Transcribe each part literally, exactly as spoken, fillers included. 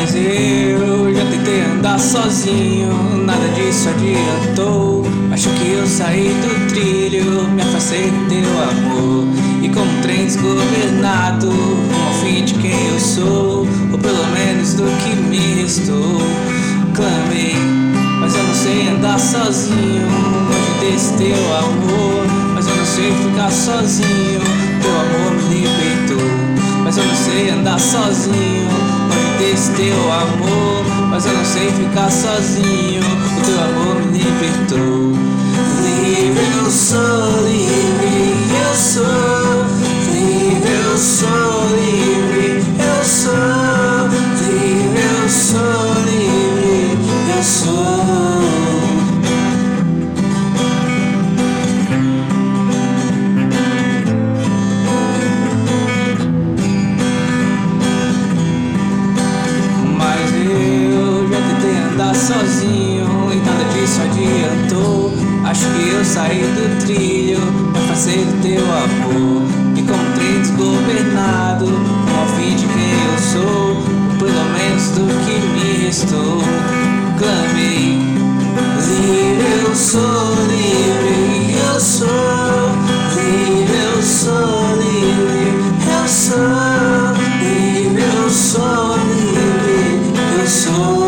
Mas eu já tentei andar sozinho, nada disso adiantou. Acho que eu saí do trilho, me afastei do teu amor. E como um trem desgovernado, rumo ao fim de quem eu sou, ou pelo menos do que me restou. Clamei, mas eu não sei andar sozinho, longe desse teu amor. Mas eu não sei ficar sozinho, teu amor me libertou. Mas eu não sei andar sozinho, longe desse teu amor. Mas eu não sei ficar sozinho, o teu amor me libertou. Livre eu sou, livre eu sou. Livre eu sou, livre eu sou. Livre eu sou, livre eu sou. Sozinho e nada disso adiantou. Acho que eu saí do trilho, me afastei do teu amor. E como um trem desgovernado, ao fim de quem eu sou, pelo menos do que me restou. Clamei, livre eu sou, livre eu sou. Livre eu sou, livre eu sou. Livre eu sou, livre eu sou.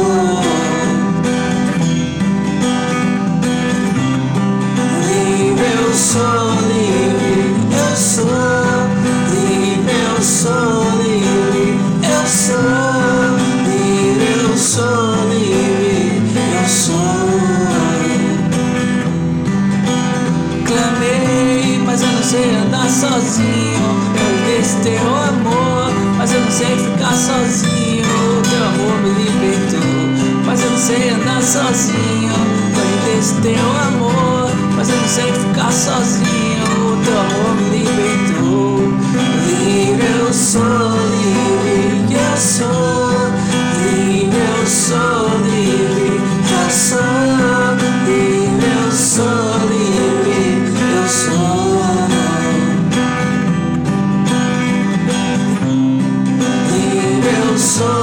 Eu sou livre, eu sou livre, eu sou livre, eu sou livre, eu sou livre, eu sou. Clamei, mas eu não sei andar sozinho, eu desse teu amor, mas eu não sei ficar sozinho, teu amor me libertou. Mas eu não sei andar sozinho, eu desse teu amor, mas eu não sei ficar sozinho, o teu amor me libertou. Livre eu sou, livre eu sou. Livre eu sou, livre eu sou. Livre eu sou, livre eu sou. Livre eu sou.